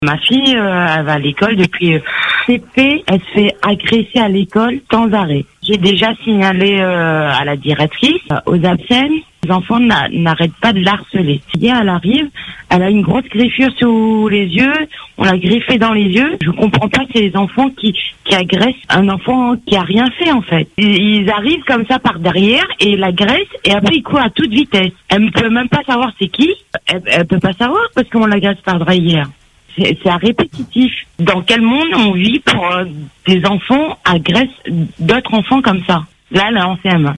Ma fille, elle va à l'école depuis CP, elle se fait agresser à l'école sans arrêt. J'ai déjà signalé à la directrice, aux absents. Les enfants n'arrêtent pas de l'harceler. Hier, elle arrive, elle a une grosse griffure sous les yeux, on l'a griffée dans les yeux. Je comprends pas que c'est les enfants qui agressent un enfant qui a rien fait en fait. Ils arrivent comme ça par derrière et l'agressent et après ils courent à toute vitesse. Elle ne peut même pas savoir c'est qui. Elle peut pas savoir parce qu'on l'agresse par derrière. C'est à répétitif. Dans quel monde on vit pour des enfants agressent d'autres enfants comme ça? Là, elle est en CM1.